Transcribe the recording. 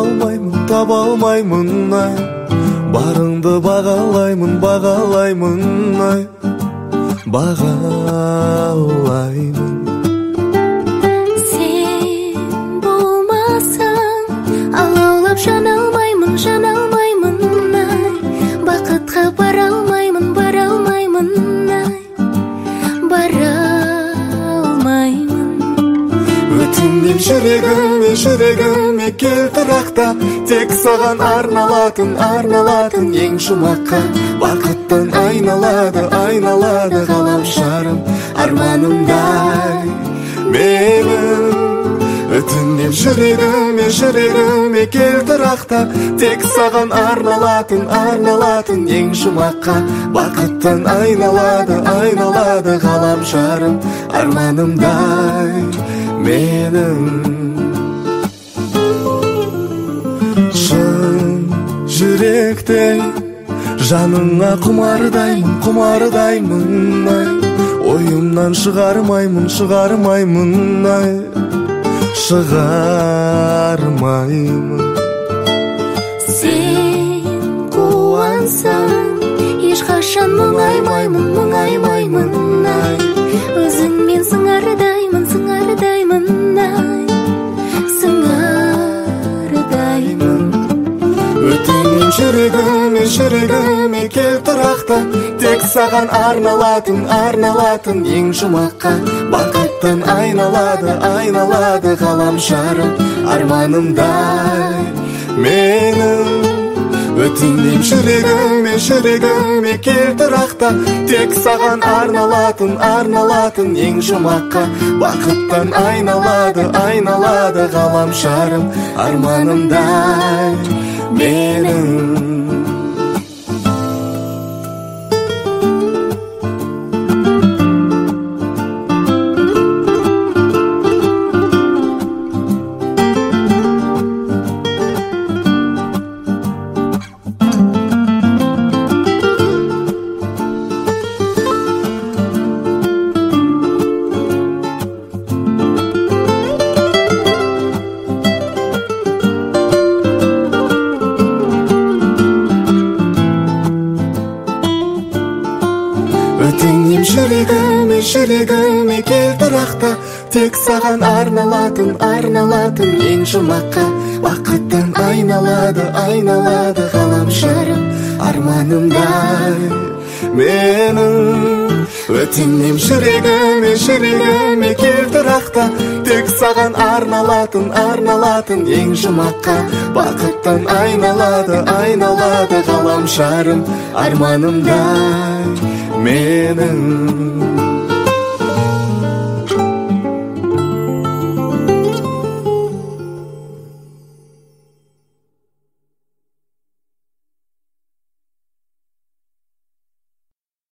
таба алмаймын ай, барыңды бағалаймын, бағалаймын ай, бағалаймын. Сен болмасаң алаулап жана алмаймын, жана алмаймын ай, бақытқа бара алмаймын, бара алмаймын ай, бара алмаймын. Өтінем жүрегіме, жүрегіме кел тұрақта, тек саған арналатын, арналатын ең жұмаққа. Бақыттан айналады, айналады ғаламшарым, арманымдай менің. Өтінем жүрегіме, жүрегіме кел тұрақта, тек саған арналатын, арналатын ең жұмаққа. Бақыттан айналады, айналады ғаламшарым, арманымдай менің. Шын жүректен жаныңа құмардаймын, құмардаймын ай, ойымнан шығармаймын, шығармаймын ай, шығармаймын. Сен қуансаң ешқашан мұңаймаймын, мұңаймаймын ай, өзіңмен сыңардаймын, сыңардаймын ай, сыңардаймын. Өтінем жүрегіме, жүрегіме кел тұрақта, тек саған арналатын, арналатын ең жұмаққа. Бақыттан айналады, айналады ғаламшарым, арманымдай менің. Өтінем жүрегіме, жүрегіме кел тұрақта, тек саған арналатын, арналатын ең жұмаққа. Бақыттан айналады, айналады ғаламшарым, арманымдай менің. Өтінем жүрегіме, жүрегіме кел тұрақта, тек саған арналатын, арналатын ең жұмаққа. Бақыттан айналады, айналады ғаламшарым, арманымдай менің. Өтінем жүрегіме, жүрегіме кел тұрақта, тек саған арналатын, арналатын ең жұмаққа. Бақыттан айналады, айналады ғаламшарым, арманымдай менің.